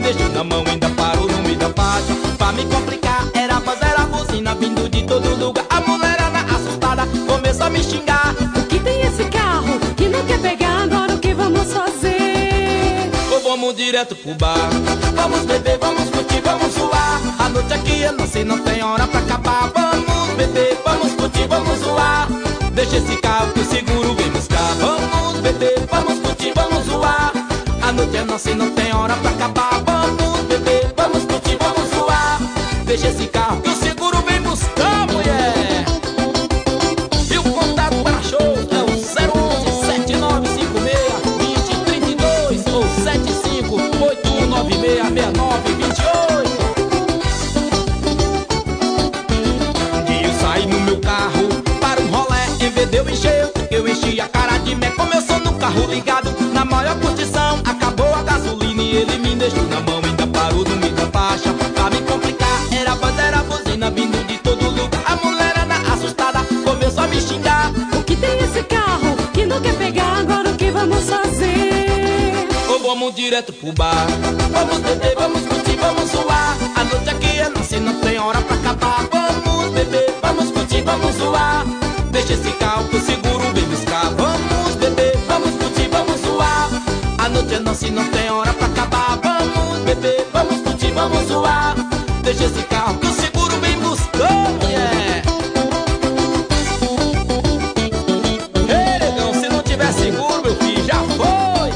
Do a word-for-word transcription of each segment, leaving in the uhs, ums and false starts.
deixou na mão, ainda parou no meio da faixa. Pra me complicar, era voz, era buzina vindo de todo lugar. A mulherada assustada começou a me xingar. O que tem esse carro que não quer pegar? Agora o que vamos fazer? Ou vamos direto pro bar? Vamos beber, vamos curtir, vamos zoar. A noite aqui eu não sei, não tem hora pra acabar. Vamos beber, vamos curtir, vamos zoar. Deixa esse carro que o seguro vem buscar. Vamos beber, vamos curtir, vamos zoar. A noite é nossa e não tem hora pra acabar. Vamos beber, vamos curtir, vamos zoar. Deixa esse carro que o seguro vem buscar, mulher. E o contato para show é o zero onze, sete nove cinco seis, dois zero três dois ou sete cinco oito um nove seis, seis nove dois oito. Um dia eu saí no meu carro para um rolé, em vez de eu encher, eu enchi a cara de mé. Começou no carro ligado, na maior curtição. Acabou a gasolina e ele me deixou na mão, ainda parou no meio da faixa. Pra me complicar, era voz, era buzina vindo de todo lugar. A mulherada assustada começou a me xingar. O que tem esse carro que não quer pegar? Agora o que vamos fazer? Ou vamos direto pro bar? Vamos beber, vamos curtir, vamos zoar. A noite aqui é nossa e não tem hora pra acabar. Vamos beber, vamos curtir, vamos zoar. Deixa esse carro que o seguro vem buscar. Vamos beber, vamos curtir, vamos zoar. A noite é nossa e não tem hora pra acabar. Vamos beber, vamos curtir, vamos zoar. Deixa esse carro que o seguro vem buscar, mulher. Ei, negão, se não tiver seguro, meu filho, já foi.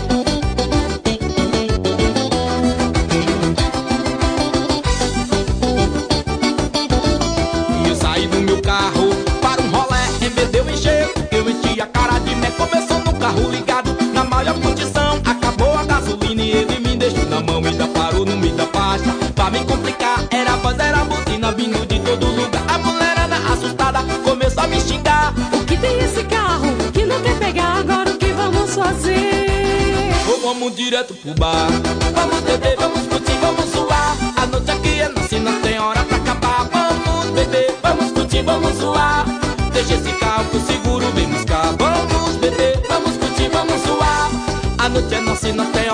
E eu saí do meu carro para um rolé, em vez de eu encher, eu enchi a cara de mé. Começou no carro ligado, na maior condição. Acabou a gasolina e ele me deixou na mão, ainda parou no meio da faixa. Pra me complicar, era voz, era buzina vindo de todo lugar. A mulherada assustada começou a me xingar. O que tem esse carro que não quer pegar? Agora o que vamos fazer? Ou vamos direto pro bar? Vamos beber, vamos curtir, vamos zoar. A noite aqui é nossa e não tem hora pra acabar. Vamos beber, vamos curtir, vamos zoar. Deixa esse carro que o seguro vem buscar. Vamos beber, vamos curtir, vamos zoar. A noite é nossa e não tem